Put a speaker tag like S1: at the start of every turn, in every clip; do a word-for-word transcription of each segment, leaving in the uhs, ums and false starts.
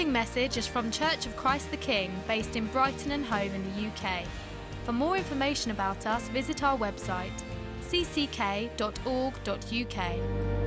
S1: following message is from Church of Christ the King, based in Brighton and Hove in the U K. For more information about us, visit our website, c c k dot org dot u k.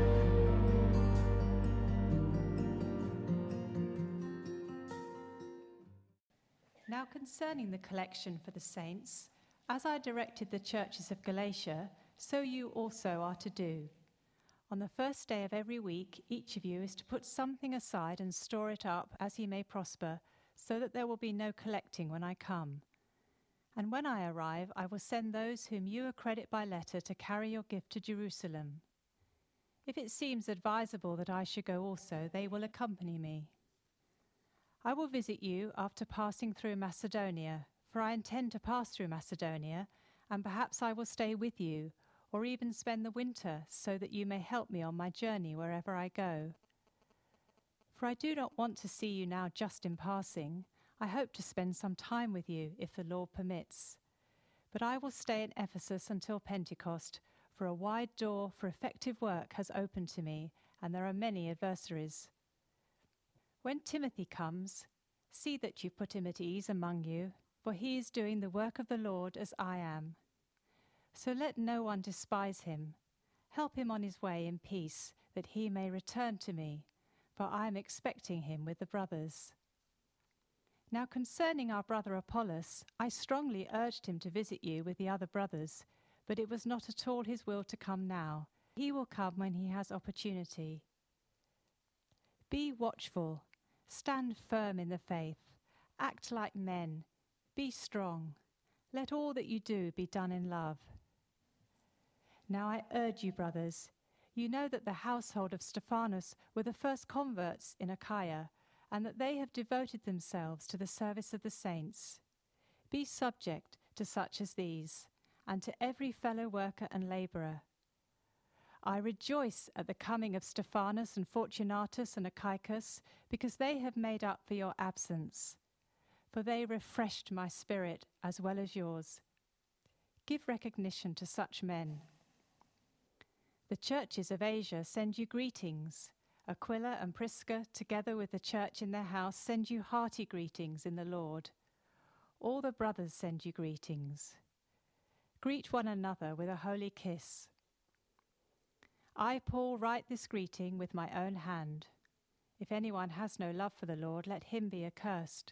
S2: Now concerning the collection for the saints, as I directed the churches of Galatia, so you also are to do. On the first day of every week, each of you is to put something aside and store it up as he may prosper, so that there will be no collecting when I come. And when I arrive, I will send those whom you accredit by letter to carry your gift to Jerusalem. If it seems advisable that I should go also, they will accompany me. I will visit you after passing through Macedonia, for I intend to pass through Macedonia, and perhaps I will stay with you, or even spend the winter, so that you may help me on my journey wherever I go. For I do not want to see you now just in passing. I hope to spend some time with you, if the Lord permits. But I will stay in Ephesus until Pentecost, for a wide door for effective work has opened to me, and there are many adversaries. When Timothy comes, see that you put him at ease among you, for he is doing the work of the Lord as I am. So let no one despise him. Help him on his way in peace, that he may return to me, for I am expecting him with the brothers. Now concerning our brother Apollos, I strongly urged him to visit you with the other brothers, but it was not at all his will to come now. He will come when he has opportunity. Be watchful, stand firm in the faith, act like men, be strong. Let all that you do be done in love. Now I urge you, brothers, you know that the household of Stephanas were the first converts in Achaia, and that they have devoted themselves to the service of the saints. Be subject to such as these, and to every fellow worker and labourer. I rejoice at the coming of Stephanas and Fortunatus and Achaicus, because they have made up for your absence, for they refreshed my spirit as well as yours. Give recognition to such men. The churches of Asia send you greetings. Aquila and Prisca, together with the church in their house, send you hearty greetings in the Lord. All the brothers send you greetings. Greet one another with a holy kiss. I, Paul, write this greeting with my own hand. If anyone has no love for the Lord, let him be accursed.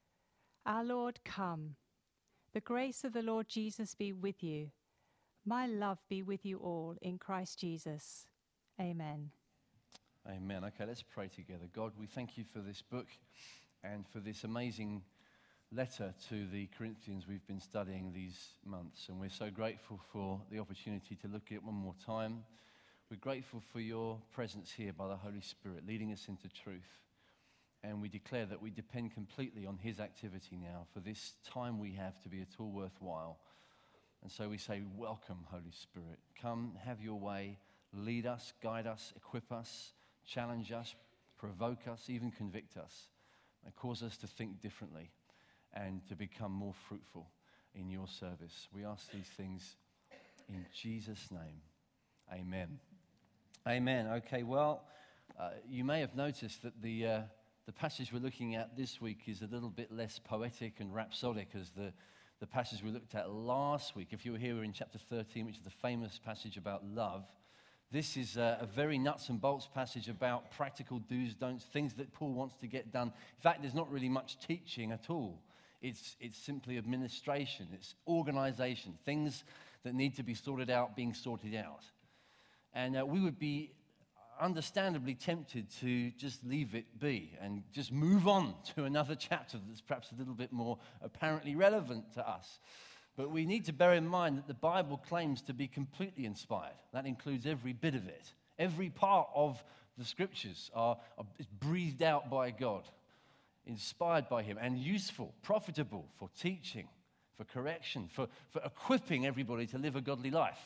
S2: Our Lord, come. The grace of the Lord Jesus be with you. My love be with you all in Christ Jesus. Amen.
S3: Amen. Okay, let's pray together. God, we thank you for this book and for this amazing letter to the Corinthians we've been studying these months. And we're so grateful for the opportunity to look at it one more time. We're grateful for your presence here by the Holy Spirit, leading us into truth. And we declare that we depend completely on his activity now for this time we have to be at all worthwhile. And so we say, welcome, Holy Spirit. Come, have your way, lead us, guide us, equip us, challenge us, provoke us, even convict us, and cause us to think differently and to become more fruitful in your service. We ask these things in Jesus' name. Amen. Amen. Okay, well, uh, you may have noticed that the uh, the passage we're looking at this week is a little bit less poetic and rhapsodic as the The passage we looked at last week. If you were here, we were in chapter thirteen, which is the famous passage about love. This is a, a very nuts and bolts passage about practical do's, don'ts, things that Paul wants to get done. In fact, there's not really much teaching at all. It's, it's simply administration. It's organization. Things that need to be sorted out, being sorted out. And uh, we would be understandably tempted to just leave it be and just move on to another chapter that's perhaps a little bit more apparently relevant to us. But we need to bear in mind that the Bible claims to be completely inspired. That includes every bit of it. Every part of the scriptures are, are is breathed out by God, inspired by him, and useful, profitable for teaching, for correction, for, for equipping everybody to live a godly life.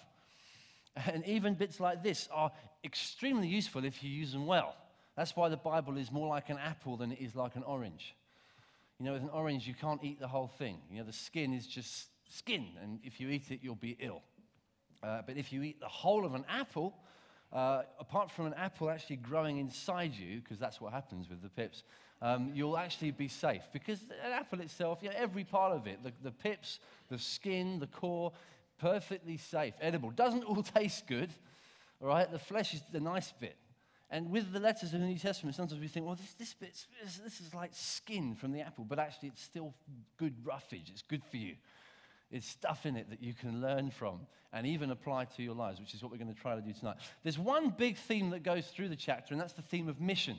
S3: And even bits like this are extremely useful if you use them well. That's why the Bible is more like an apple than it is like an orange. You know, with an orange, you can't eat the whole thing. You know, the skin is just skin, and if you eat it, you'll be ill. Uh, but if you eat the whole of an apple, uh, apart from an apple actually growing inside you, because that's what happens with the pips, um, you'll actually be safe. Because an apple itself, yeah, every part of it, the, the pips, the skin, the core, perfectly safe, edible. Doesn't all taste good, all right? The flesh is the nice bit. And with the letters in the New Testament, sometimes we think, well, this, this bit's, this, this is like skin from the apple, but actually it's still good roughage. It's good for you. It's stuff in it that you can learn from and even apply to your lives, which is what we're going to try to do tonight. There's one big theme that goes through the chapter, and that's the theme of mission.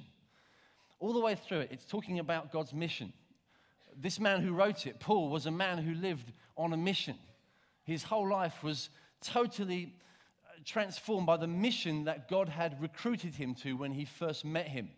S3: All the way through it, it's talking about God's mission. This man who wrote it, Paul, was a man who lived on a mission. His whole life was totally transformed by the mission that God had recruited him to when he first met him.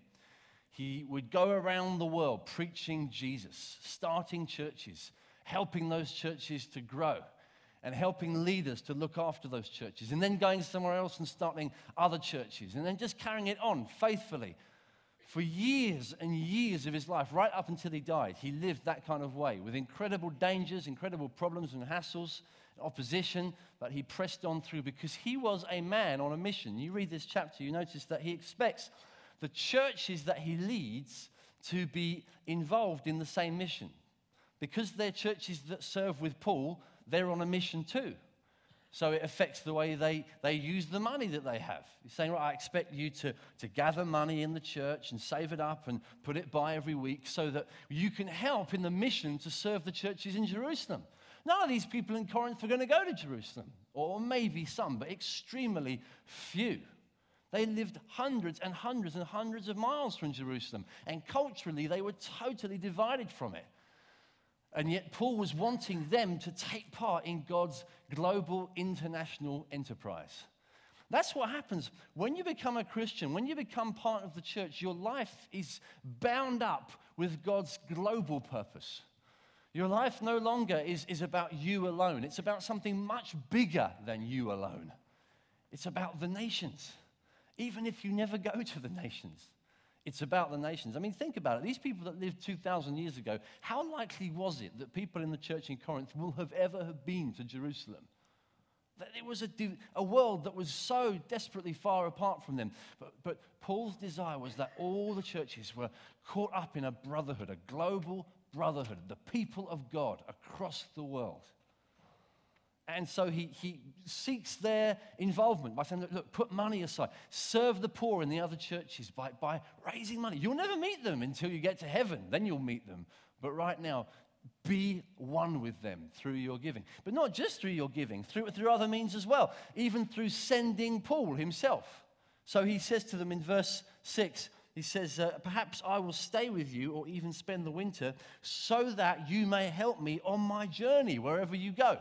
S3: He would go around the world preaching Jesus, starting churches, helping those churches to grow, and helping leaders to look after those churches, and then going somewhere else and starting other churches, and then just carrying it on faithfully. For years and years of his life, right up until he died, he lived that kind of way with incredible dangers, incredible problems and hassles, opposition, but he pressed on through because he was a man on a mission. You read this chapter, you notice that he expects the churches that he leads to be involved in the same mission. Because they're churches that serve with Paul, they're on a mission too. So it affects the way they, they use the money that they have. He's saying, right, I expect you to, to gather money in the church and save it up and put it by every week so that you can help in the mission to serve the churches in Jerusalem. None of these people in Corinth were going to go to Jerusalem, or maybe some, but extremely few. They lived hundreds and hundreds and hundreds of miles from Jerusalem, and culturally they were totally divided from it. And yet Paul was wanting them to take part in God's global international enterprise. That's what happens when you become a Christian, when you become part of the church, your life is bound up with God's global purpose. Your life no longer is, is about you alone. It's about something much bigger than you alone. It's about the nations, even if you never go to the nations. It's about the nations. I mean, think about it. These people that lived two thousand years ago, how likely was it that people in the church in Corinth will have ever have been to Jerusalem? That it was a, a world that was so desperately far apart from them. But, but Paul's desire was that all the churches were caught up in a brotherhood, a global brotherhood, the people of God across the world. And so he, he seeks their involvement by saying, look, look, put money aside. Serve the poor in the other churches by, by raising money. You'll never meet them until you get to heaven. Then you'll meet them. But right now, be one with them through your giving. But not just through your giving, through, through other means as well. Even through sending Paul himself. So he says to them in verse six, he says, uh, perhaps I will stay with you or even spend the winter so that you may help me on my journey wherever you go.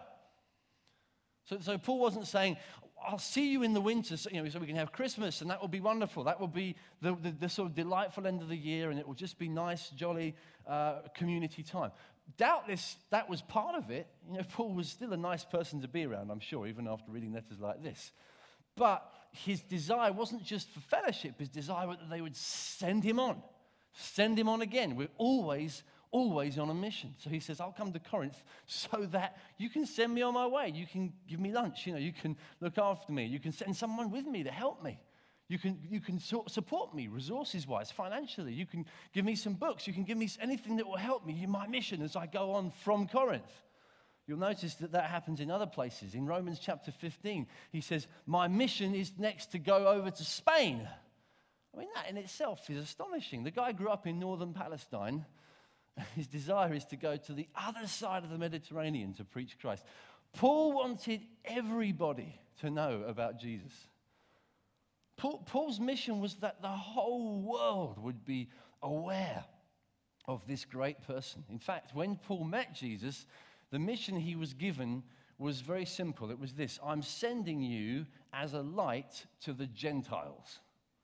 S3: So, so Paul wasn't saying, I'll see you in the winter so, you know, so we can have Christmas and that will be wonderful. That will be the, the, the sort of delightful end of the year and it will just be nice, jolly uh, community time. Doubtless that was part of it. You know, Paul was still a nice person to be around, I'm sure, even after reading letters like this. But his desire wasn't just for fellowship. His desire was that they would send him on. Send him on again. We're always always on a mission. So he says, I'll come to Corinth so that you can send me on my way. You can give me lunch. You know, you can look after me. You can send someone with me to help me. You can, you can support me resources-wise, financially. You can give me some books. You can give me anything that will help me in my mission as I go on from Corinth. You'll notice that that happens in other places. In Romans chapter fifteen, he says, my mission is next to go over to Spain. I mean, that in itself is astonishing. The guy grew up in northern Palestine. His desire is to go to the other side of the Mediterranean to preach Christ. Paul wanted everybody to know about Jesus. Paul, Paul's mission was that the whole world would be aware of this great person. In fact, when Paul met Jesus, the mission he was given was very simple. It was this: I'm sending you as a light to the Gentiles.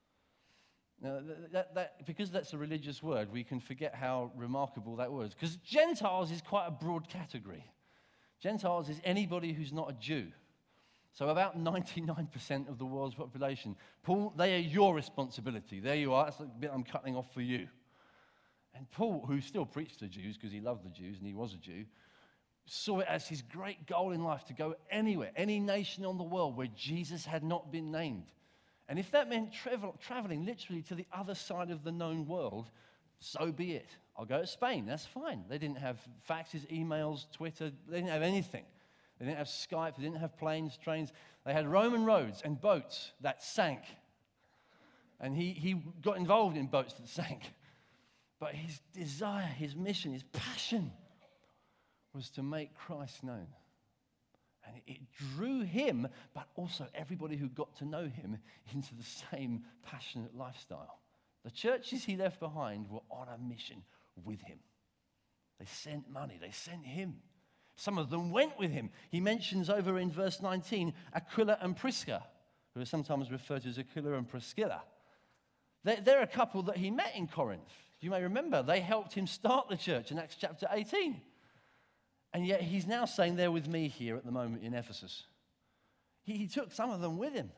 S3: Now, that, that, because that's a religious word, we can forget how remarkable that was. Because Gentiles is quite a broad category. Gentiles is anybody who's not a Jew. So about ninety-nine percent of the world's population. Paul, they are your responsibility. There you are. That's the bit I'm cutting off for you. And Paul, who still preached to Jews because he loved the Jews and he was a Jew, saw it as his great goal in life to go anywhere, any nation on the world where Jesus had not been named. And if that meant travel, traveling literally to the other side of the known world, so be it. I'll go to Spain, that's fine. They didn't have faxes, emails, Twitter, they didn't have anything. They didn't have Skype, they didn't have planes, trains. They had Roman roads and boats that sank. And he, he got involved in boats that sank. But his desire, his mission, his passion was to make Christ known. And it drew him, but also everybody who got to know him into the same passionate lifestyle. The churches he left behind were on a mission with him. They sent money, they sent him. Some of them went with him. He mentions over in verse nineteen, Aquila and Prisca, who are sometimes referred to as Aquila and Priscilla. They're, they're a couple that he met in Corinth. You may remember, they helped him start the church in Acts chapter eighteen. And yet he's now saying they're with me here at the moment in Ephesus. He, he took some of them with him.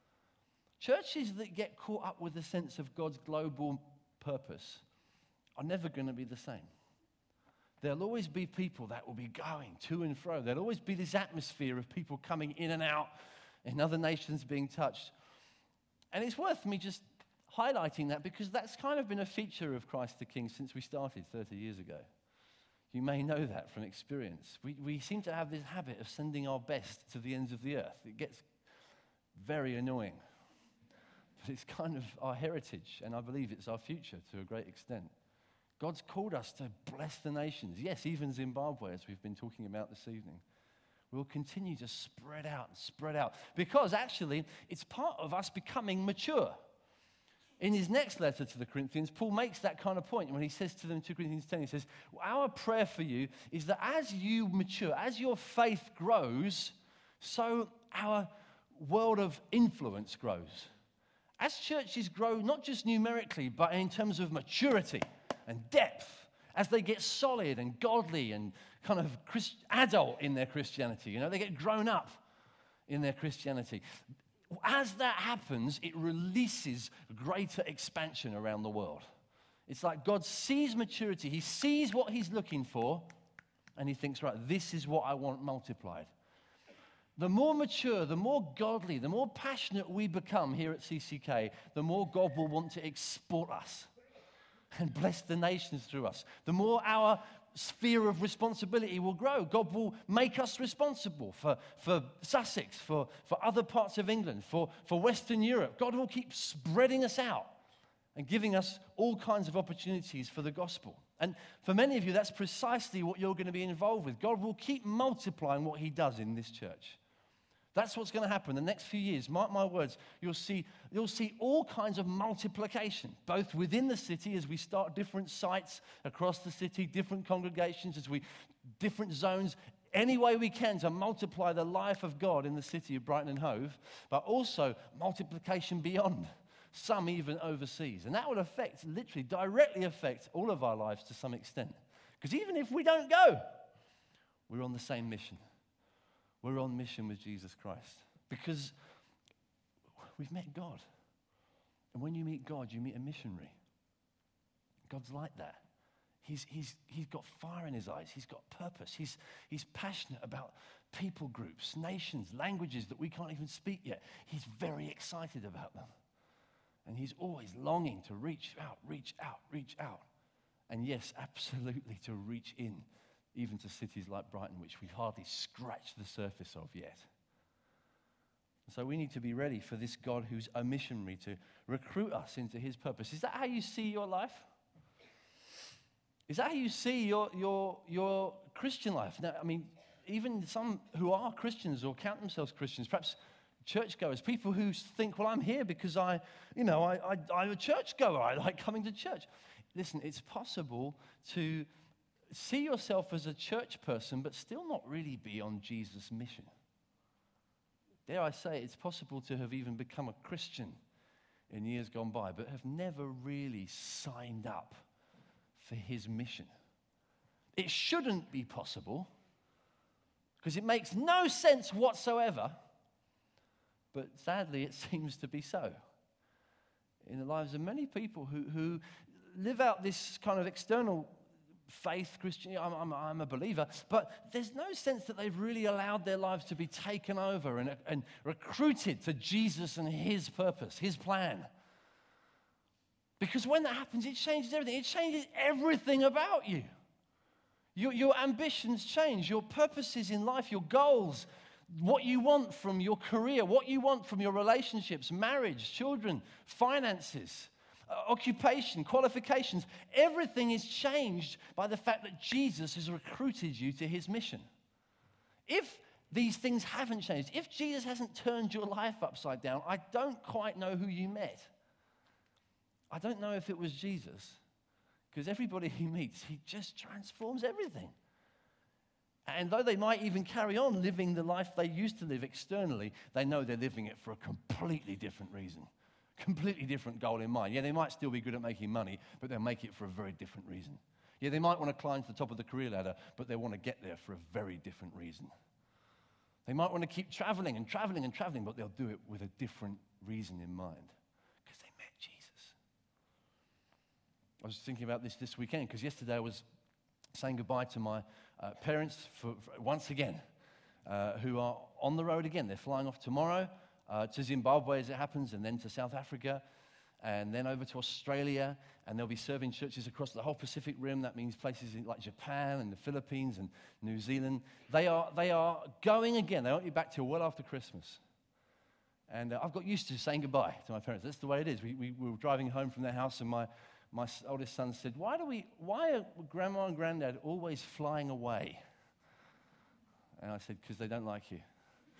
S3: Churches that get caught up with the sense of God's global purpose are never going to be the same. There'll always be people that will be going to and fro. There'll always be this atmosphere of people coming in and out, and other nations being touched. And it's worth me just highlighting that, because that's kind of been a feature of Christ the King since we started thirty years ago. You may know that from experience. We, we seem to have this habit of sending our best to the ends of the earth. It gets very annoying. But it's kind of our heritage, and I believe it's our future to a great extent. God's called us to bless the nations. Yes, even Zimbabwe, as we've been talking about this evening. We'll continue to spread out and spread out, because actually it's part of us becoming mature. In his next letter to the Corinthians, Paul makes that kind of point when he says to them in two Corinthians ten, he says, our prayer for you is that as you mature, as your faith grows, so our world of influence grows. As churches grow, not just numerically, but in terms of maturity and depth, as they get solid and godly and kind of Christ- adult in their Christianity, you know, they get grown up in their Christianity. As that happens, it releases greater expansion around the world. It's like God sees maturity, he sees what he's looking for, and he thinks, right, this is what I want multiplied. The more mature, the more godly, the more passionate we become here at C C K, the more God will want to export us and bless the nations through us. The more our sphere of responsibility will grow. God will make us responsible for, for Sussex, for, for other parts of England, for, for Western Europe. God will keep spreading us out and giving us all kinds of opportunities for the gospel. And for many of you, that's precisely what you're going to be involved with. God will keep multiplying what he does in this church. That's what's going to happen the next few years. Mark my words, you'll see, you'll see all kinds of multiplication, both within the city as we start different sites across the city, different congregations, as we, different zones, any way we can to multiply the life of God in the city of Brighton and Hove, but also multiplication beyond, some even overseas. And that will affect, literally directly affect all of our lives to some extent. Because even if we don't go, we're on the same mission. We're on mission with Jesus Christ because we've met God. And when you meet God, you meet a missionary. God's like that. He's, he's, he's got fire in his eyes. He's got purpose. He's, he's passionate about people groups, nations, languages that we can't even speak yet. He's very excited about them. And he's always longing to reach out, reach out, reach out. And yes, absolutely to reach in, even to cities like Brighton, which we've hardly scratched the surface of yet. So we need to be ready for this God who's a missionary to recruit us into his purpose. Is that how you see your life? Is that how you see your, your, your Christian life? Now, I mean, even some who are Christians or count themselves Christians, perhaps churchgoers, people who think, well, I'm here because I, you know, I, I, I'm a churchgoer. I like coming to church. Listen, it's possible to see yourself as a church person, but still not really be on Jesus' mission. Dare I say, it's possible to have even become a Christian in years gone by, but have never really signed up for his mission. It shouldn't be possible, because it makes no sense whatsoever, but sadly it seems to be so in the lives of many people who, who live out this kind of external faith, Christian, I'm, I'm, I'm a believer, but there's no sense that they've really allowed their lives to be taken over and, and recruited to Jesus and his purpose, his plan. Because when that happens, it changes everything. It changes everything about you. Your, your ambitions change, your purposes in life, your goals, what you want from your career, what you want from your relationships, marriage, children, finances, uh, occupation, qualifications. Everything is changed by the fact that Jesus has recruited you to his mission. If these things haven't changed, if Jesus hasn't turned your life upside down, I don't quite know who you met. I don't know if it was Jesus, because everybody he meets, he just transforms everything. And though they might even carry on living the life they used to live externally, they know they're living it for a completely different reason, completely different goal in mind. Yeah, they might still be good at making money, but they'll make it for a very different reason. Yeah, they might want to climb to the top of the career ladder, but they want to get there for a very different reason. They might want to keep traveling and traveling and traveling, but they'll do it with a different reason in mind, because they met Jesus. I was thinking about this this weekend, because yesterday I was saying goodbye to my uh, parents for, for, once again, uh, who are on the road again. They're flying off tomorrow uh, to Zimbabwe, as it happens, and then to South Africa, and then over to Australia, and they'll be serving churches across the whole Pacific Rim. That means places like Japan and the Philippines and New Zealand. They are, they are going again. They won't be back till well after Christmas. And uh, I've got used to saying goodbye to my parents. That's the way it is. We, we, we were driving home from their house, and my My oldest son said, why do we, why are Grandma and Granddad always flying away? And I said, because they don't like you.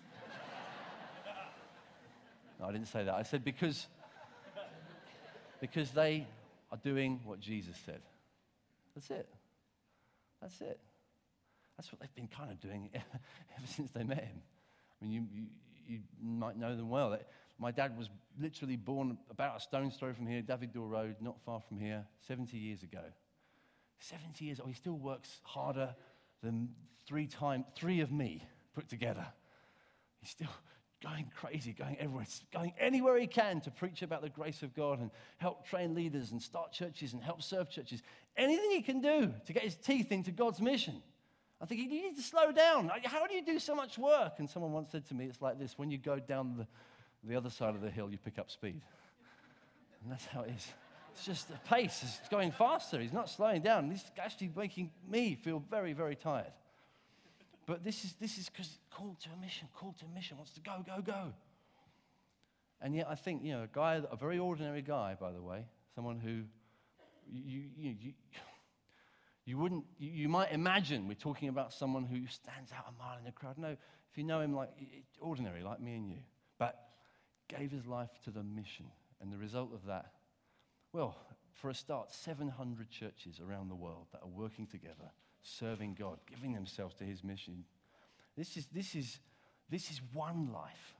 S3: No, I didn't say that. I said, because, because they are doing what Jesus said. That's it. That's it. That's what they've been kind of doing ever since they met him. I mean, you, you, you might know them well. My dad was literally born about a stone's throw from here, Davidoor Road, not far from here, seventy years ago. seventy years, oh, he still works harder than three time, three of me put together. He's still going crazy, going everywhere, going anywhere he can to preach about the grace of God and help train leaders and start churches and help serve churches. Anything he can do to get his teeth into God's mission. I think you need to slow down. How do you do so much work? And someone once said to me, it's like this: when you go down the the other side of the hill, you pick up speed. And that's how it is. It's just the pace is going faster. He's not slowing down. He's actually making me feel very, very tired. But this is this is because called to a mission, called to a mission, wants to go, go, go. And yet I think, you know, a guy, a very ordinary guy, by the way, someone who you you you, you wouldn't, you, you might imagine we're talking about someone who stands out a mile in the crowd. No, if you know him like ordinary, like me and you, but gave his life to the mission. And the result of that, well, for a start, seven hundred churches around the world that are working together, serving God, giving themselves to his mission. This is, this is, this is one life.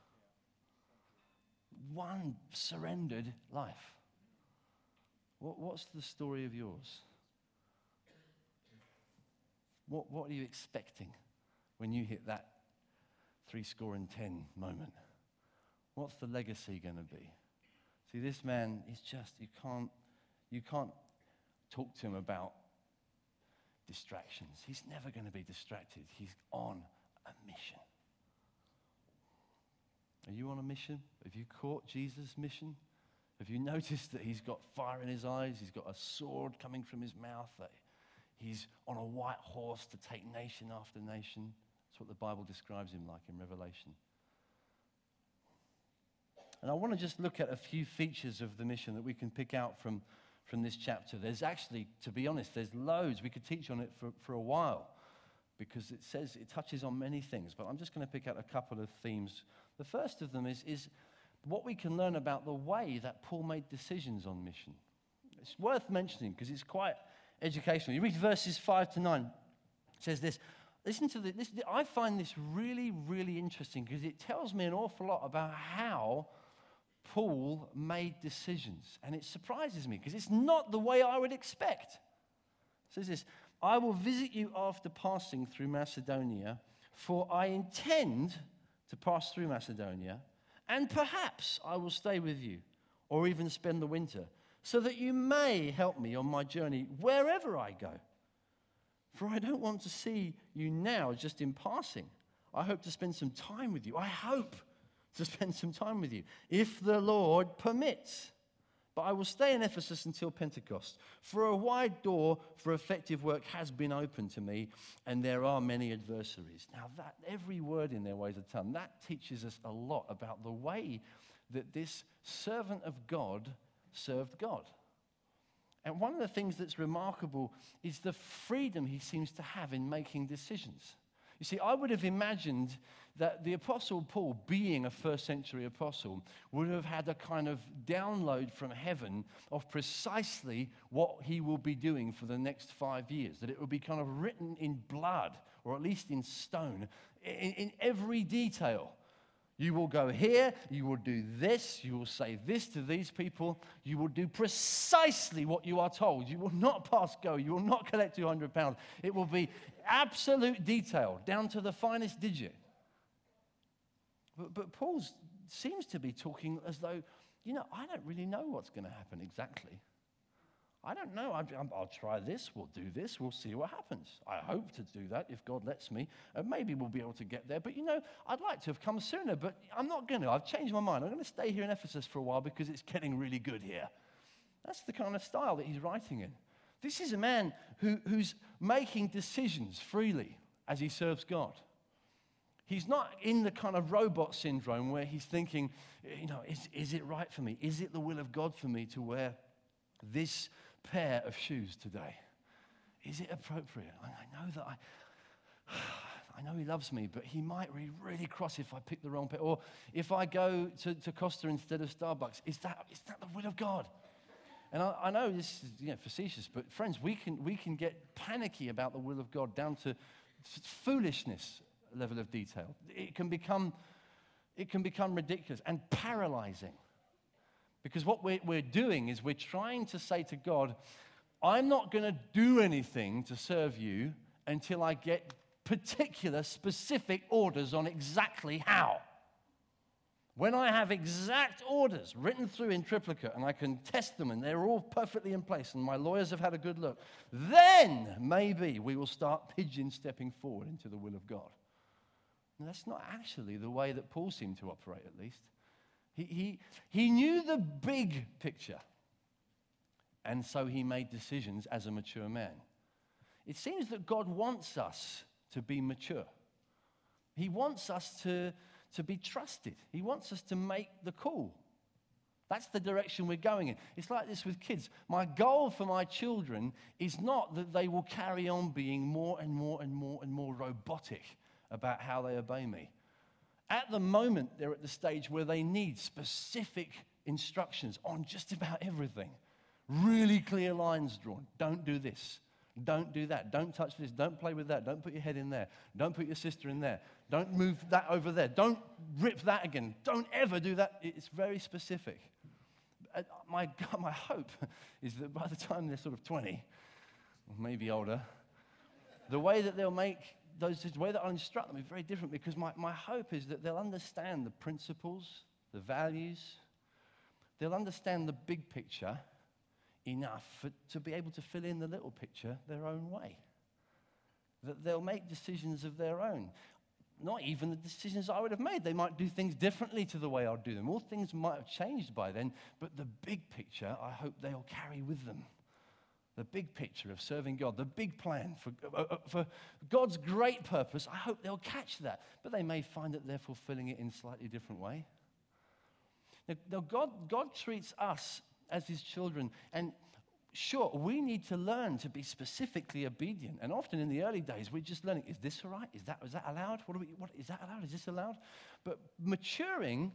S3: One surrendered life. What, what's the story of yours? What, what are you expecting when you hit that three score and ten moment? What's the legacy going to be? See, this man is just, you can't, you can't talk to him about distractions. He's never going to be distracted. He's on a mission. Are you on a mission? Have you caught Jesus' mission? Have you noticed that he's got fire in his eyes? He's got a sword coming from his mouth. That he's on a white horse to take nation after nation. That's what the Bible describes him like in Revelation. And I want to just look at a few features of the mission that we can pick out from, from this chapter. There's actually, to be honest, there's loads. We could teach on it for, for a while because it says it touches on many things. But I'm just going to pick out a couple of themes. The first of them is, is what we can learn about the way that Paul made decisions on mission. It's worth mentioning because it's quite educational. You read verses five to nine. It says this. Listen to this. I find this really, really interesting because it tells me an awful lot about how Paul made decisions. And it surprises me because it's not the way I would expect. It says this: I will visit you after passing through Macedonia, for I intend to pass through Macedonia, and perhaps I will stay with you, or even spend the winter, so that you may help me on my journey wherever I go. For I don't want to see you now just in passing. I hope to spend some time with you. I hope to spend some time with you, if the Lord permits. But I will stay in Ephesus until Pentecost. For a wide door for effective work has been opened to me, and there are many adversaries. Now, that every word in there weighs a ton. That teaches us a lot about the way that this servant of God served God. And one of the things that's remarkable is the freedom he seems to have in making decisions. You see, I would have imagined that the Apostle Paul, being a first century apostle, would have had a kind of download from heaven of precisely what he will be doing for the next five years. That it will be kind of written in blood, or at least in stone, in, in every detail. You will go here, you will do this, you will say this to these people, you will do precisely what you are told. You will not pass go, you will not collect two hundred pounds. It will be absolute detail, down to the finest digit. But, but Paul seems to be talking as though, you know, I don't really know what's going to happen exactly. I don't know. I, I'll try this. We'll do this. We'll see what happens. I hope to do that if God lets me. And maybe we'll be able to get there. But, you know, I'd like to have come sooner, but I'm not going to. I've changed my mind. I'm going to stay here in Ephesus for a while because it's getting really good here. That's the kind of style that he's writing in. This is a man who, who's making decisions freely as he serves God. He's not in the kind of robot syndrome where he's thinking, you know, is, is it right for me? Is it the will of God for me to wear this pair of shoes today? Is it appropriate? I know that I, I know he loves me, but he might be really cross if I pick the wrong pair. Or if I go to, to Costa instead of Starbucks, is that is that the will of God? And I, I know this is, you know, facetious, but friends, we can we can get panicky about the will of God down to foolishness level of detail. It can become it can become ridiculous and paralyzing. Because what we're, we're doing is we're trying to say to God, I'm not going to do anything to serve you until I get particular, specific orders on exactly how. When I have exact orders written through in triplicate and I can test them and they're all perfectly in place and my lawyers have had a good look, then maybe we will start pigeon stepping forward into the will of God. And that's not actually the way that Paul seemed to operate, at least. He, he, he knew the big picture, and so he made decisions as a mature man. It seems that God wants us to be mature. He wants us to, to be trusted. He wants us to make the call. That's the direction we're going in. It's like this with kids. My goal for my children is not that they will carry on being more and more and more and more robotic about how they obey me. At the moment, they're at the stage where they need specific instructions on just about everything. Really clear lines drawn. Don't do this. Don't do that. Don't touch this. Don't play with that. Don't put your head in there. Don't put your sister in there. Don't move that over there. Don't rip that again. Don't ever do that. It's very specific. My, God, my hope is that by the time they're sort of twenty, or maybe older, the way that they'll make those, the way that I'll instruct them is very different, because my, my hope is that they'll understand the principles, the values. They'll understand the big picture enough for, to be able to fill in the little picture their own way. That they'll make decisions of their own. Not even the decisions I would have made. They might do things differently to the way I'll do them. All things might have changed by then, but the big picture, I hope they'll carry with them. The big picture of serving God, the big plan for, uh, for God's great purpose, I hope they'll catch that. But they may find that they're fulfilling it in a slightly different way. Now, now God, God treats us as his children, and sure, we need to learn to be specifically obedient. And often in the early days, we're just learning, is this all right? Is that, is that allowed? What do we, what, is that allowed? Is this allowed? But maturing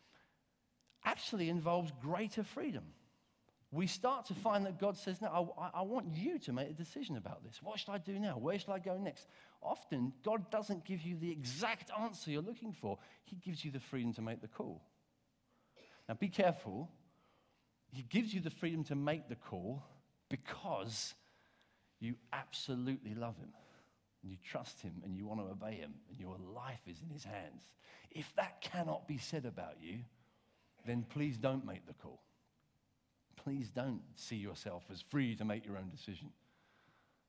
S3: actually involves greater freedom. We start to find that God says, no, I, I want you to make a decision about this. What should I do now? Where should I go next? Often, God doesn't give you the exact answer you're looking for. He gives you the freedom to make the call. Now, be careful. He gives you the freedom to make the call because you absolutely love him, and you trust him, and you want to obey him, and your life is in his hands. If that cannot be said about you, then please don't make the call. Please don't see yourself as free to make your own decision.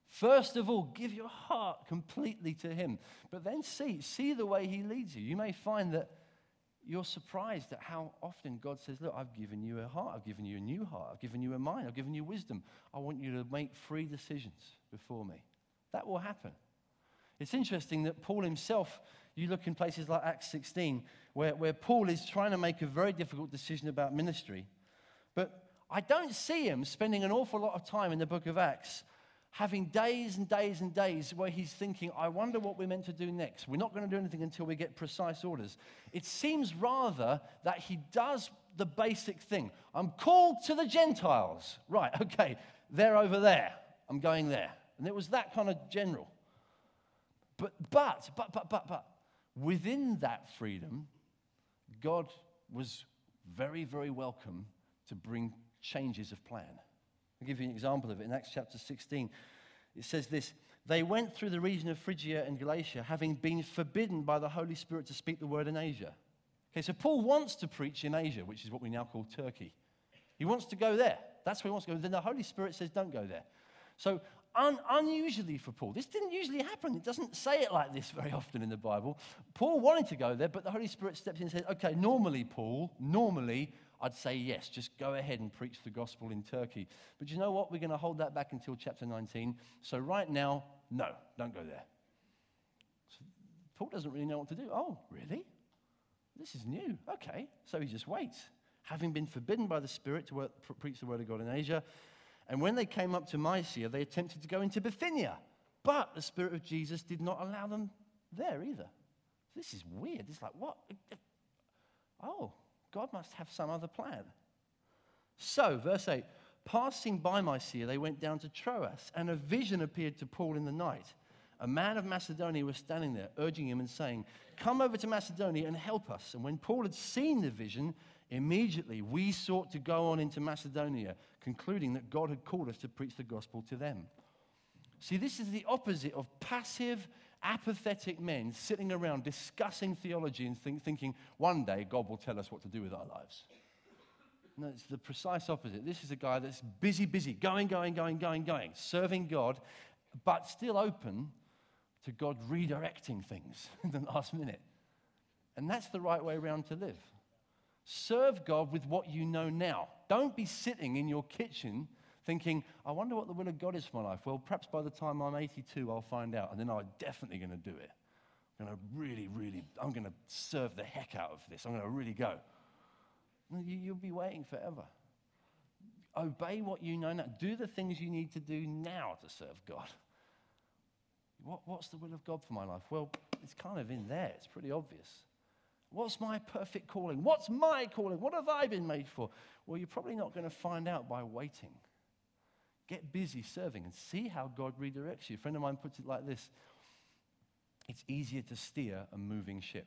S3: First of all, give your heart completely to him. But then see, see the way he leads you. You may find that you're surprised at how often God says, look, I've given you a heart. I've given you a new heart. I've given you a mind. I've given you wisdom. I want you to make free decisions before me. That will happen. It's interesting that Paul himself, you look in places like Acts sixteen, where, where Paul is trying to make a very difficult decision about ministry. But I don't see him spending an awful lot of time in the book of Acts having days and days and days where he's thinking, I wonder what we're meant to do next. We're not going to do anything until we get precise orders. It seems rather that he does the basic thing. I'm called to the Gentiles. Right, okay, they're over there. I'm going there. And it was that kind of general. But, but, but, but, but, but, within that freedom, God was very, very welcome to bring changes of plan. I'll give you an example of it. In Acts chapter sixteen, it says this, they went through the region of Phrygia and Galatia, having been forbidden by the Holy Spirit to speak the word in Asia. Okay, so Paul wants to preach in Asia, which is what we now call Turkey. He wants to go there. That's where he wants to go. Then the Holy Spirit says, don't go there. So un- unusually for Paul, this didn't usually happen. It doesn't say it like this very often in the Bible. Paul wanted to go there, but the Holy Spirit stepped in and said, okay, normally, Paul, normally, I'd say yes, just go ahead and preach the gospel in Turkey. But you know what? We're going to hold that back until chapter nineteen. So right now, no, don't go there. So Paul doesn't really know what to do. Oh, really? This is new. Okay. So he just waits. Having been forbidden by the Spirit to work, preach the word of God in Asia. And when they came up to Mysia, they attempted to go into Bithynia. But the Spirit of Jesus did not allow them there either. This is weird. It's like, what? Oh. God must have some other plan. So, verse eight, passing by Mysia, they went down to Troas, and a vision appeared to Paul in the night. A man of Macedonia was standing there, urging him and saying, come over to Macedonia and help us. And when Paul had seen the vision, immediately we sought to go on into Macedonia, concluding that God had called us to preach the gospel to them. See, this is the opposite of passive, apathetic men sitting around discussing theology and think, thinking one day God will tell us what to do with our lives. No, it's the precise opposite. This is a guy that's busy, busy, going, going, going, going, going, serving God, but still open to God redirecting things in the last minute. And that's the right way around to live. Serve God with what you know now. Don't be sitting in your kitchen thinking, I wonder what the will of God is for my life. Well, perhaps by the time I'm eighty-two, I'll find out, and then I'm definitely going to do it. I'm going to really, really, I'm going to serve the heck out of this. I'm going to really go. You'll be waiting forever. Obey what you know now. Do the things you need to do now to serve God. What, what's the will of God for my life? Well, it's kind of in there. It's pretty obvious. What's my perfect calling? What's my calling? What have I been made for? Well, you're probably not going to find out by waiting. Get busy serving and see how God redirects you. A friend of mine puts it like this. It's easier to steer a moving ship.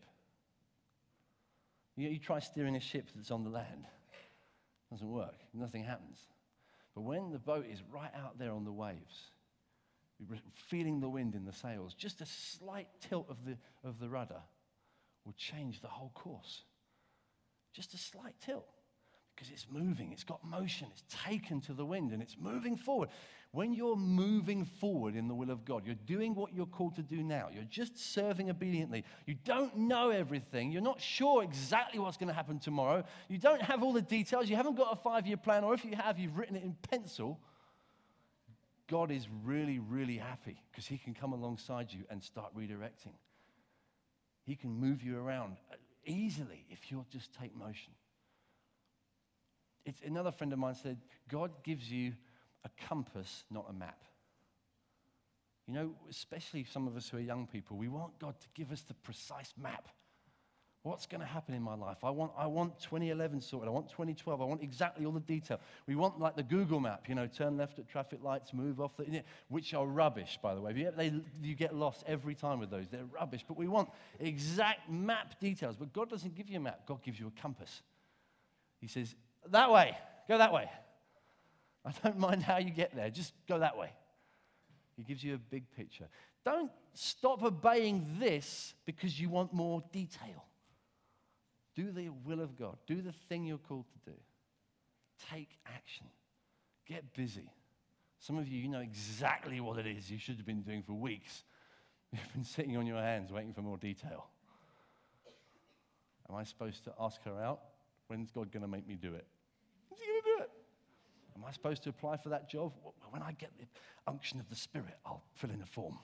S3: You, you try steering a ship that's on the land. It doesn't work. Nothing happens. But when the boat is right out there on the waves, you're feeling the wind in the sails, just a slight tilt of the, of the rudder will change the whole course. Just a slight tilt. Because it's moving, it's got motion, it's taken to the wind, and it's moving forward. When you're moving forward in the will of God, you're doing what you're called to do now. You're just serving obediently. You don't know everything. You're not sure exactly what's going to happen tomorrow. You don't have all the details. You haven't got a five-year plan, or if you have, you've written it in pencil. God is really, really happy because he can come alongside you and start redirecting. He can move you around easily if you'll just take motion. It's, another friend of mine said, God gives you a compass, not a map. You know, especially some of us who are young people, we want God to give us the precise map. What's going to happen in my life? I want, I want twenty eleven sorted. I want twenty twelve. I want exactly all the detail. We want like the Google map, you know, turn left at traffic lights, move off, the, which are rubbish, by the way. You, they, you get lost every time with those. They're rubbish. But we want exact map details. But God doesn't give you a map. God gives you a compass. He says, that way. Go that way. I don't mind how you get there. Just go that way. He gives you a big picture. Don't stop obeying this because you want more detail. Do the will of God. Do the thing you're called to do. Take action. Get busy. Some of you, you know exactly what it is you should have been doing for weeks. You've been sitting on your hands waiting for more detail. Am I supposed to ask her out? When's God going to make me do it? When's he going to do it? Am I supposed to apply for that job? When I get the unction of the Spirit, I'll fill in a form.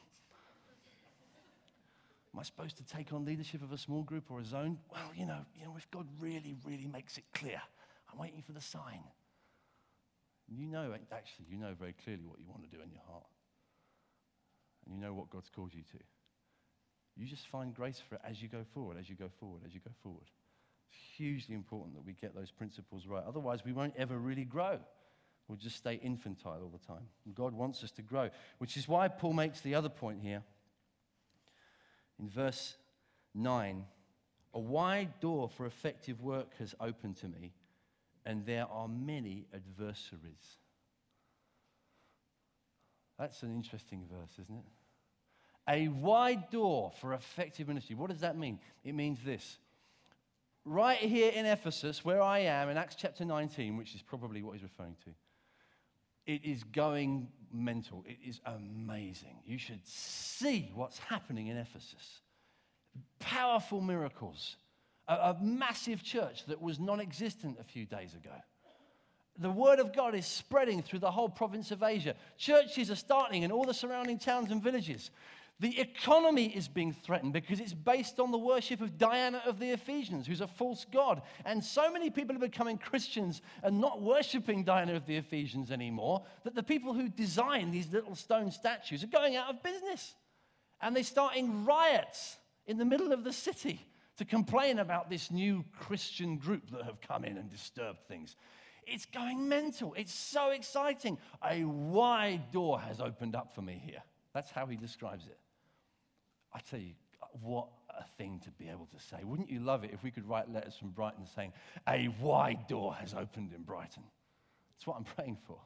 S3: Am I supposed to take on leadership of a small group or a zone? Well, you know, you know, if God really, really makes it clear, I'm waiting for the sign. You know, actually, you know very clearly what you want to do in your heart. And you know what God's called you to. You just find grace for it as you go forward, as you go forward, as you go forward. It's hugely important that we get those principles right. Otherwise, we won't ever really grow. We'll just stay infantile all the time. And God wants us to grow, which is why Paul makes the other point here. In verse nine, a wide door for effective work has opened to me, and there are many adversaries. That's an interesting verse, isn't it? A wide door for effective ministry. What does that mean? It means this. Right here in Ephesus, where I am, in Acts chapter nineteen, which is probably what he's referring to, it is going mental. It is amazing. You should see what's happening in Ephesus. Powerful miracles. A, a massive church that was non-existent a few days ago. The word of God is spreading through the whole province of Asia. Churches are starting in all the surrounding towns and villages. The economy is being threatened because it's based on the worship of Diana of the Ephesians, who's a false god. And so many people are becoming Christians and not worshiping Diana of the Ephesians anymore that the people who design these little stone statues are going out of business. And they're starting riots in the middle of the city to complain about this new Christian group that have come in and disturbed things. It's going mental. It's so exciting. A wide door has opened up for me here. That's how he describes it. I tell you, what a thing to be able to say. Wouldn't you love it if we could write letters from Brighton saying, a wide door has opened in Brighton? That's what I'm praying for.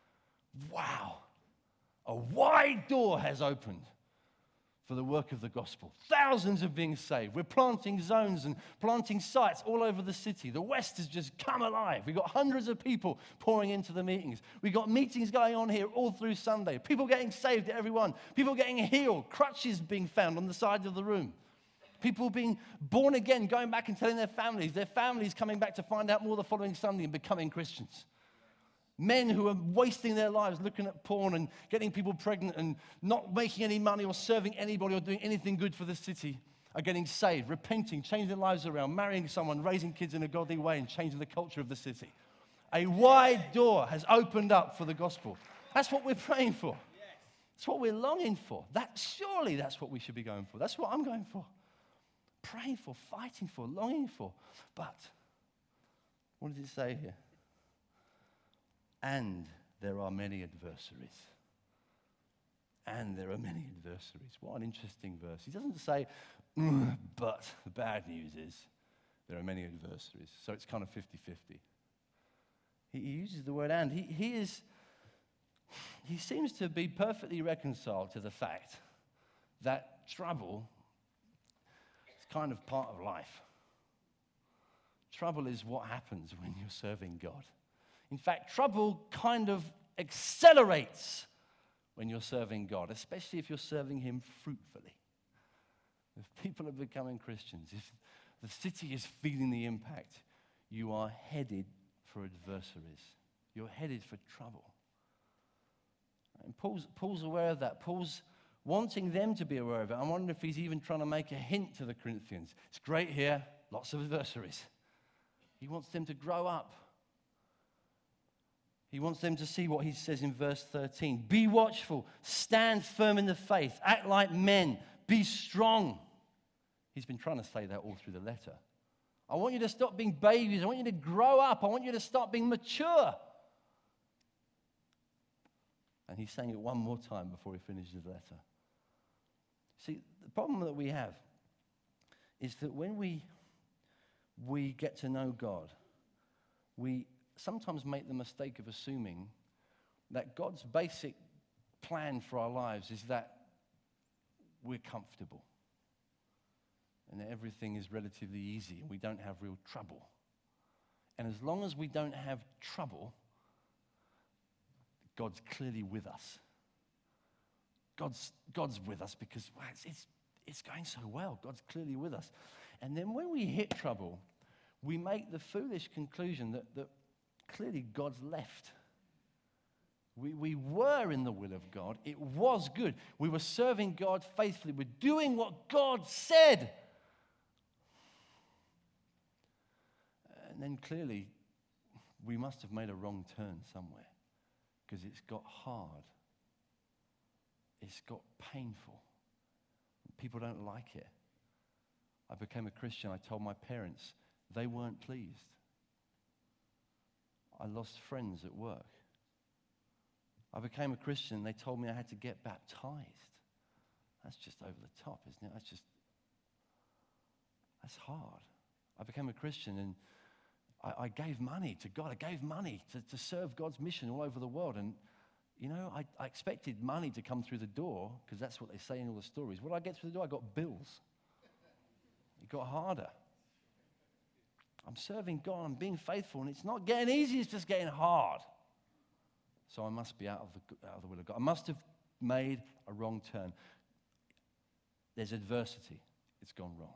S3: Wow. A wide door has opened for the work of the gospel. Thousands are being saved. We're planting zones and planting sites all over the city. The West has just come alive. We've got hundreds of people pouring into the meetings. We've got meetings going on here all through Sunday. People getting saved at everyone. People getting healed. Crutches being found on the side of the room. People being born again, going back and telling their families. Their families coming back to find out more the following Sunday and becoming Christians. Men who are wasting their lives looking at porn and getting people pregnant and not making any money or serving anybody or doing anything good for the city are getting saved, repenting, changing their lives around, marrying someone, raising kids in a godly way and changing the culture of the city. A wide door has opened up for the gospel. That's what we're praying for. That's what we're longing for. That, surely that's what we should be going for. That's what I'm going for. Praying for, fighting for, longing for. But what does it say here? And there are many adversaries. And there are many adversaries. What an interesting verse. He doesn't say, mm, but the bad news is there are many adversaries. So it's kind of fifty-fifty. He, he uses the word and. He, he is, he seems to be perfectly reconciled to the fact that trouble is kind of part of life. Trouble is what happens when you're serving God. In fact, trouble kind of accelerates when you're serving God, especially if you're serving him fruitfully. If people are becoming Christians, if the city is feeling the impact, you are headed for adversaries. You're headed for trouble. And Paul's, Paul's aware of that. Paul's wanting them to be aware of it. I wonder if he's even trying to make a hint to the Corinthians. It's great here, lots of adversaries. He wants them to grow up. He wants them to see what he says in verse thirteen. Be watchful, stand firm in the faith, act like men, be strong. He's been trying to say that all through the letter. I want you to stop being babies. I want you to grow up. I want you to start being mature. And he's saying it one more time before he finishes the letter. See, the problem that we have is that when we, we get to know God, we sometimes make the mistake of assuming that God's basic plan for our lives is that we're comfortable and that everything is relatively easy and we don't have real trouble. And as long as we don't have trouble, God's clearly with us. God's, God's with us because well, it's, it's, it's going so well. God's clearly with us. And then when we hit trouble, we make the foolish conclusion that, that clearly God's left. We, we were in the will of God. It was good. We were serving God faithfully. We're doing what God said. And then clearly, we must have made a wrong turn somewhere because it's got hard. It's got painful. People don't like it. I became a Christian. I told my parents. They weren't pleased. I lost friends at work. I became a Christian. They told me I had to get baptized. That's just over the top, isn't it? That's just, that's hard. I became a Christian and I, I gave money to God. I gave money to, to serve God's mission all over the world. And, you know, I, I expected money to come through the door because that's what they say in all the stories. What did I get through the door? I got bills. It got harder. I'm serving God. I'm being faithful. And it's not getting easy. It's just getting hard. So I must be out of the, out of the will of God. I must have made a wrong turn. There's adversity. It's gone wrong.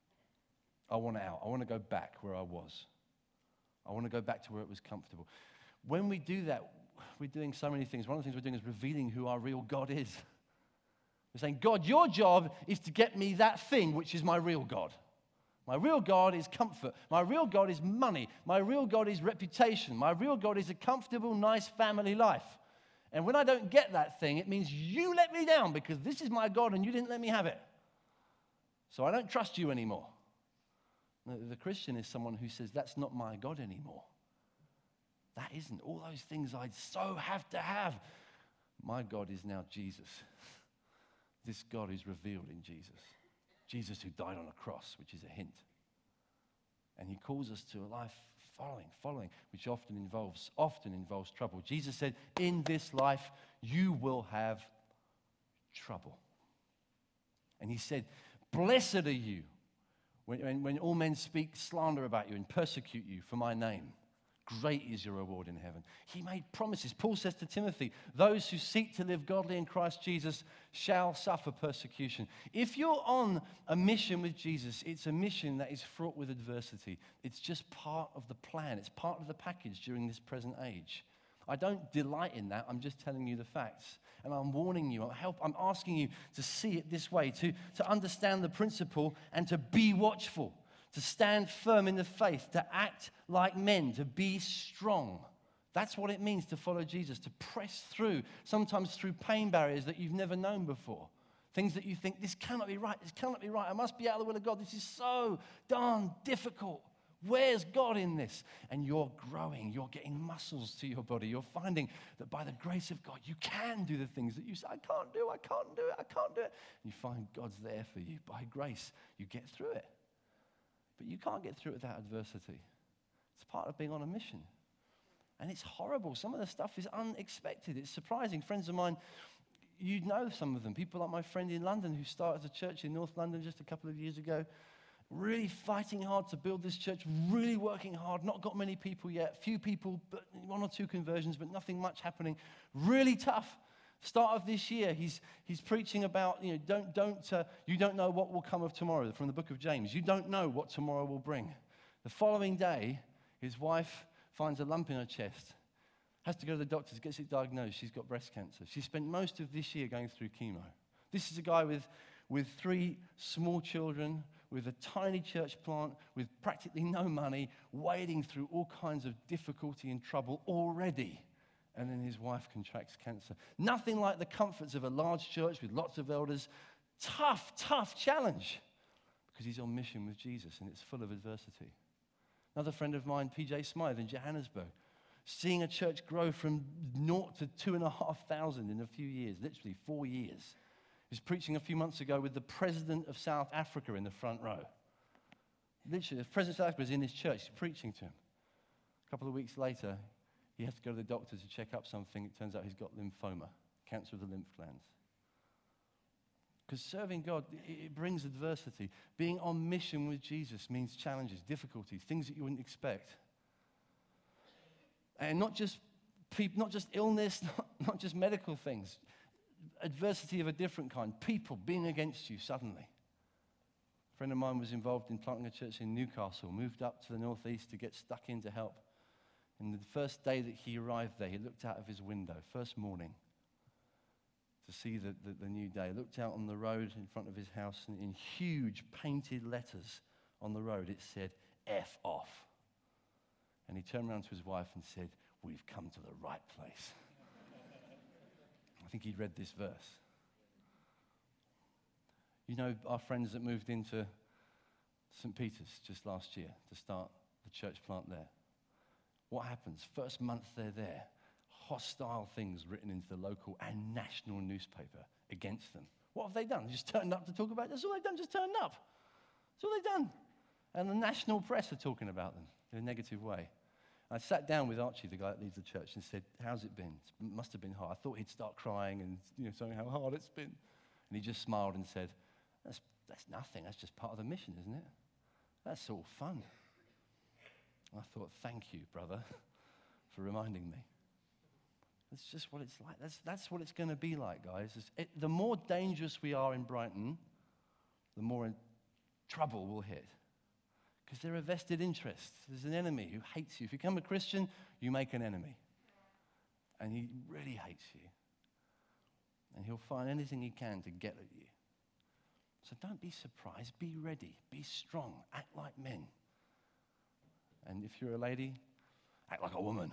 S3: I want out. I want to go back where I was. I want to go back to where it was comfortable. When we do that, we're doing so many things. One of the things we're doing is revealing who our real God is. We're saying, God, your job is to get me that thing which is my real God. My real God is comfort. My real God is money. My real God is reputation. My real God is a comfortable, nice family life. And when I don't get that thing, it means you let me down because this is my God and you didn't let me have it. So I don't trust you anymore. The Christian is someone who says, that's not my God anymore. That isn't. All those things I so have to have. My God is now Jesus. This God is revealed in Jesus. Jesus who died on a cross, which is a hint. And he calls us to a life following, following, which often involves, often involves trouble. Jesus said, in this life, you will have trouble. And he said, blessed are you when, when, when all men speak slander about you and persecute you for my name. Great is your reward in heaven. He made promises. Paul says to Timothy, those who seek to live godly in Christ Jesus shall suffer persecution. If you're on a mission with Jesus, it's a mission that is fraught with adversity. It's just part of the plan. It's part of the package during this present age. I don't delight in that. I'm just telling you the facts. And I'm warning you. I'm, help, I'm asking you to see it this way, to, to understand the principle and to be watchful. To stand firm in the faith, to act like men, to be strong. That's what it means to follow Jesus, to press through, sometimes through pain barriers that you've never known before. Things that you think, this cannot be right, this cannot be right, I must be out of the will of God, this is so darn difficult. Where's God in this? And you're growing, you're getting muscles to your body, you're finding that by the grace of God, you can do the things that you say, I can't do, I can't do it, I can't do it. And you find God's there for you. By grace, you get through it. But you can't get through it without adversity. It's part of being on a mission. And it's horrible. Some of the stuff is unexpected. It's surprising. Friends of mine, you know some of them. People like my friend in London who started a church in North London just a couple of years ago. Really fighting hard to build this church. Really working hard. Not got many people yet. Few people, but one or two conversions, but nothing much happening. Really tough. Start of this year, he's he's preaching about, you know, don't, don't, uh, you don't know what will come of tomorrow, from the book of James. You don't know what tomorrow will bring. The following day, his wife finds a lump in her chest, has to go to the doctors, gets it diagnosed. She's got breast cancer. She spent most of this year going through chemo. This is a guy with, with three small children, with a tiny church plant, with practically no money, wading through all kinds of difficulty and trouble already. And then his wife contracts cancer. Nothing like the comforts of a large church with lots of elders. Tough, tough challenge. Because he's on mission with Jesus and it's full of adversity. Another friend of mine, P J Smythe in Johannesburg, seeing a church grow from naught to two and a half thousand in a few years, literally four years. He was preaching a few months ago with the president of South Africa in the front row. Literally, the president of South Africa is in his church, he's preaching to him. A couple of weeks later, he has to go to the doctor to check up something. It turns out he's got lymphoma, cancer of the lymph glands. Because serving God, it brings adversity. Being on mission with Jesus means challenges, difficulties, things that you wouldn't expect. And not just People, not just illness, not, not just medical things, adversity of a different kind, people being against you suddenly. A friend of mine was involved in planting a church in Newcastle, moved up to the northeast to get stuck in to help. And the first day that he arrived there, he looked out of his window, first morning, to see the, the, the new day. Looked out on the road in front of his house, and in huge painted letters on the road, it said, F off. And he turned around to his wife and said, we've come to the right place. I think he'd read this verse. You know, our friends that moved into Saint Peter's just last year to start the church plant there. What happens? First month they're there, hostile things written into the local and national newspaper against them. What have they done? Just turned up to talk about it. That's all they've done, just turned up. That's all they've done. And the national press are talking about them in a negative way. I sat down with Archie, the guy that leads the church, and said, how's it been? It must have been hard. I thought he'd start crying and, you know, saying how hard it's been. And he just smiled and said, that's, that's nothing. That's just part of the mission, isn't it? That's all fun. I thought, thank you, brother, for reminding me. That's just what it's like. That's, that's what it's going to be like, guys. It, the more dangerous we are in Brighton, the more in trouble we'll hit. Because there are vested interests. There's an enemy who hates you. If you become a Christian, you make an enemy. And he really hates you. And he'll find anything he can to get at you. So don't be surprised. Be ready. Be strong. Act like men. And if you're a lady, act like a woman.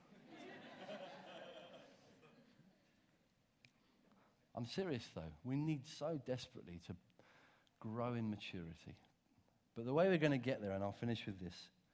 S3: I'm serious, though. We need so desperately to grow in maturity. But the way we're going to get there, and I'll finish with this,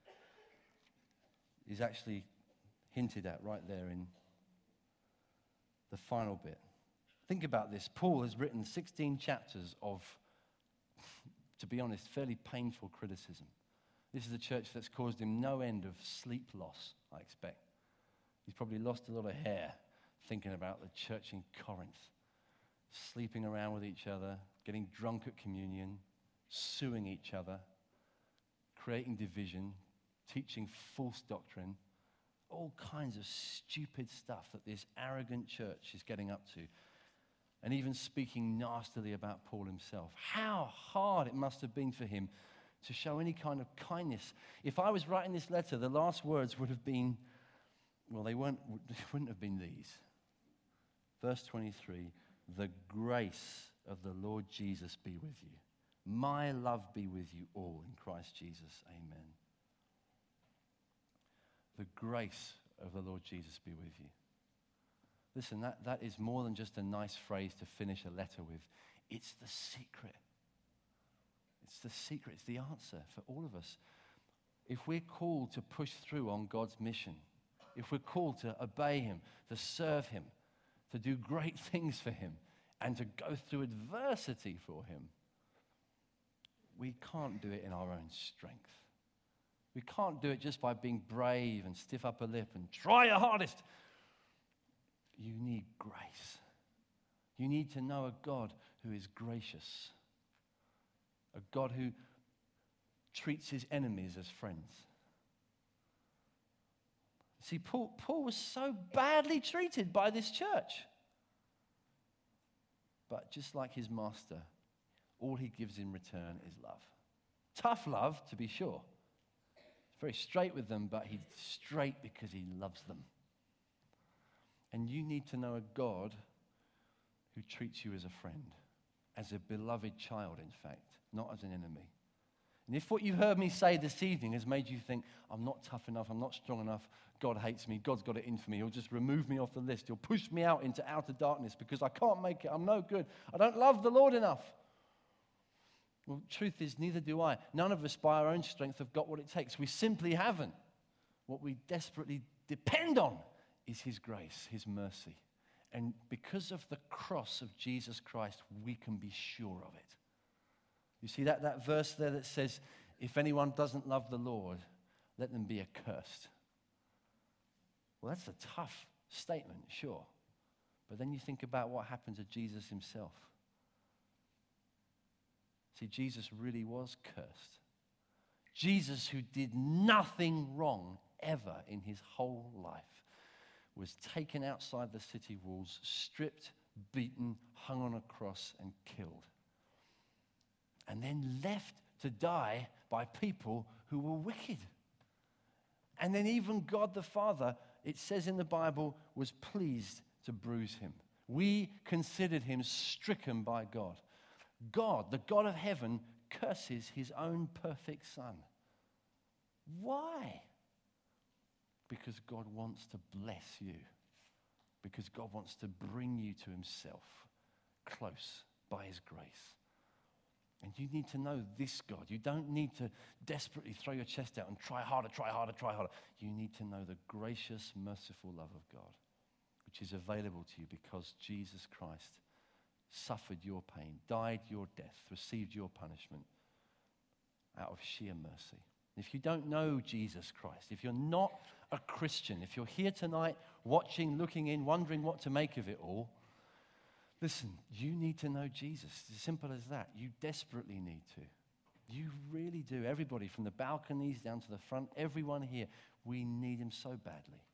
S3: is actually hinted at right there in the final bit. Think about this. Paul has written sixteen chapters of, to be honest, fairly painful criticism. This is a church that's caused him no end of sleep loss, I expect. He's probably lost a lot of hair thinking about the church in Corinth, sleeping around with each other, getting drunk at communion, suing each other, creating division, teaching false doctrine, all kinds of stupid stuff that this arrogant church is getting up to, and even speaking nastily about Paul himself. How hard it must have been for him to show any kind of kindness. If I was writing this letter, the last words would have been, well, they weren't, they wouldn't have been these. Verse twenty-three, the grace of the Lord Jesus be with you. My love be with you all in Christ Jesus. Amen. The grace of the Lord Jesus be with you. Listen, that, that is more than just a nice phrase to finish a letter with. It's the secret. It's the secret. It's the answer for all of us. If we're called to push through on God's mission, if we're called to obey him, to serve him, to do great things for him, and to go through adversity for him, we can't do it in our own strength. We can't do it just by being brave and stiff upper lip and try your hardest. You need grace. You need to know a God who is gracious, a God who treats his enemies as friends. See, Paul, Paul was so badly treated by this church. But just like his master, all he gives in return is love. Tough love, to be sure. He's very straight with them, but he's straight because he loves them. And you need to know a God who treats you as a friend, as a beloved child, in fact, not as an enemy. And if what you've heard me say this evening has made you think, I'm not tough enough, I'm not strong enough, God hates me, God's got it in for me, he'll just remove me off the list, he'll push me out into outer darkness because I can't make it, I'm no good, I don't love the Lord enough. Well, truth is, neither do I. None of us by our own strength have got what it takes. We simply haven't. What we desperately depend on is his grace, his mercy. And because of the cross of Jesus Christ, we can be sure of it. You see that, that verse there that says, if anyone doesn't love the Lord, let them be accursed. Well, that's a tough statement, sure. But then you think about what happened to Jesus himself. See, Jesus really was cursed. Jesus, who did nothing wrong ever in his whole life, was taken outside the city walls, stripped, beaten, hung on a cross, and killed. And then left to die by people who were wicked. And then even God the Father, it says in the Bible, was pleased to bruise him. We considered him stricken by God. God, the God of heaven, curses his own perfect Son. Why? Because God wants to bless you. Because God wants to bring you to himself close by his grace. And you need to know this God. You don't need to desperately throw your chest out and try harder, try harder, try harder. You need to know the gracious, merciful love of God, which is available to you because Jesus Christ suffered your pain, died your death, received your punishment out of sheer mercy. If you don't know Jesus Christ, if you're not a Christian, if you're here tonight watching, looking in, wondering what to make of it all, listen, you need to know Jesus. It's as simple as that. You desperately need to. You really do. Everybody from the balconies down to the front, everyone here, we need him so badly.